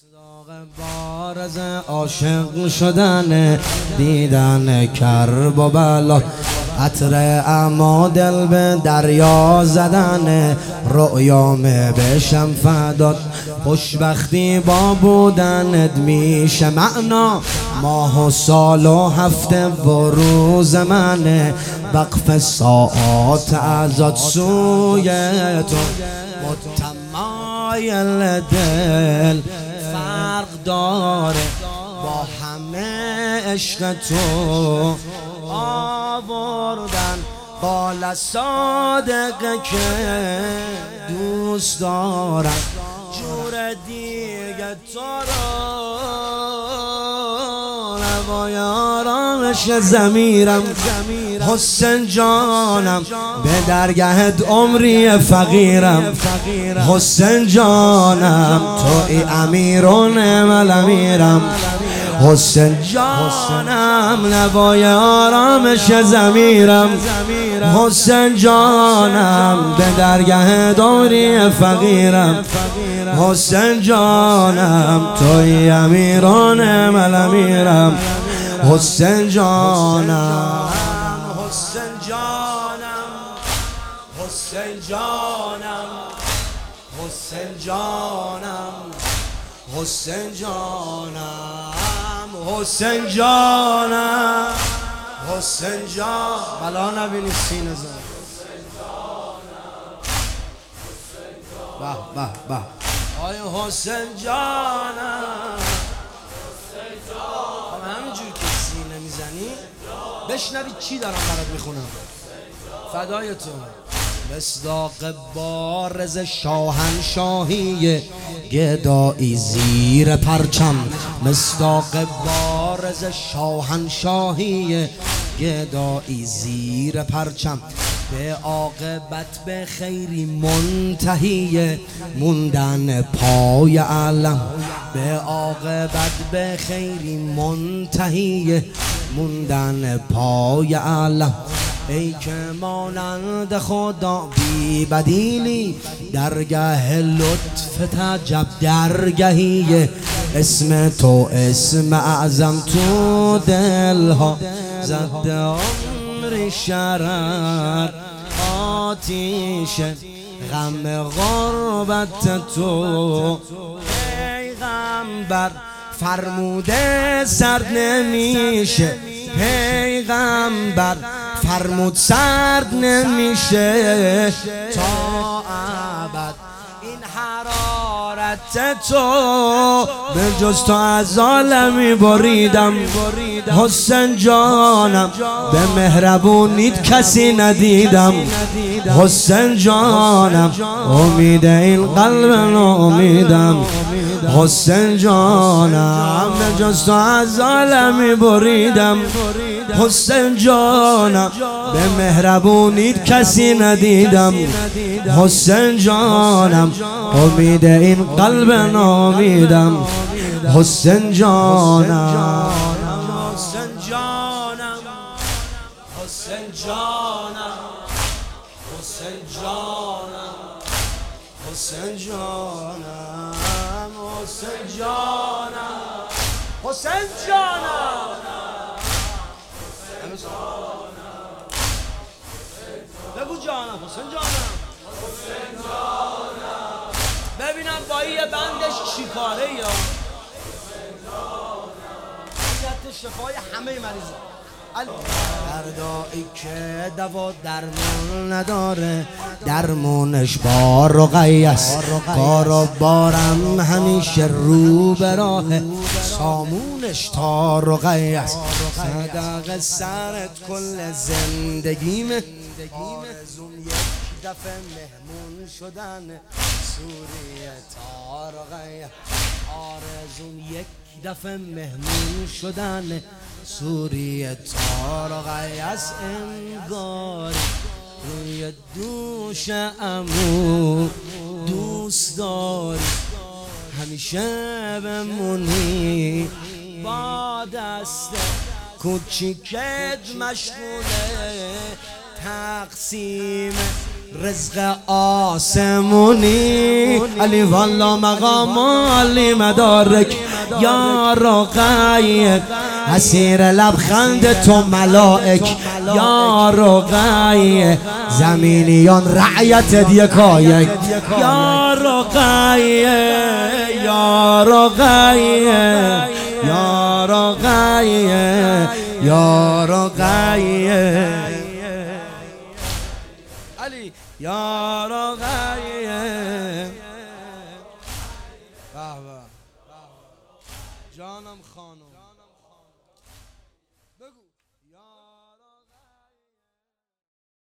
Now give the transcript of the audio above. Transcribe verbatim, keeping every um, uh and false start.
مصداق بارز عاشق شدن دیدن کرب و بلا، قطره اما دل به دریا زدن، رؤیام بشم فداد خوشبختی با بودنت میشه معنا، ماه و سال و هفته و روز منه، وقف ساعات ازاد سوی تو، متمایل دل فرق داره با همه عشق تو، آوردن قال صادقه که دوست دارم جور دیگه تو رو، نوای آرامش ضمیرم حسین جانم، به درگهت عمری فقیرم حسین جانم، توی امیر و نعم الامیرم حسین جانم، نوای آرامش ضمیرم حسین جانم، به درگه دوری فقیرم حسین جانم، توی امیر و نعم الامیرم حسین جانم، حسین جانم، حسین جانم، حسین جانم، حسین جانم، حسین جانم، حسین جان بلا نبینی سینه زن به به به آی حسین جانم، همینجور که سینه میزنی بشنوی چی دارم برات میخونم، فدای تو. مصداق بارز شاهنشاهی گدایی زیر پرچم، مصداق بارز شاهنشاهی گدایی زیر پرچم، به عاقبت به خیری منتهی موندن پای علم، به عاقبت به خیری منتهی موندن پای علم، ای که مانند خدا بی بدیلی درگه لطف تجب درگهی، اسم تو اسم اعظم تو دلها زد عمری شرر آتیش غم غربت تو، پیغمبر فرموده سرد نمیشه، پیغمبر فرمود سرد نمیشه تا ابد، این حرارت تو به جز تو از عالمی بریدم حسین جانم، به مهربونیت کسی ندیدم حسین جانم، امید این قلب ناامیدم حسین جانم، به جز تو از عالمی بریدم حسین جانم، به مهربونیت کسی ندیدم حسین جانم، امید این قلب ناامیدم حسین جانم، حسین جانم، حسین جانم، حسین جانم، حسین جانم، حسین جانم، حسین جانم، بگو جانم حسین جانم، حسین جانم، ببینم با یه بندش چی کاره یا حضرت شفای همه مریضا، دردایی که دوا درمون نداره درمونش با رقیه است، کار و بارم همیشه رو به راه سامونش تا رقیه است، صدق سرت کل زندگیمه، آرزوم یک دفعه مهمون شدن سوریه تا رقیه، آرزوم یک دفعه مهمون شدن سوریه تا رقیه است، انگار روی دوش عمو دوست داری همیشه بمونی، با دست کوچیکت مشغوله تقسیم رزق آسمونی علی والا مقام علی مدارک یا رقیق اسیر لبخند تو ملائک یا رقیق زمینیان رعیت یکایک یا رقیق یا رقیق یا رقیق یا رقیق علی یا رقیق جانم خانم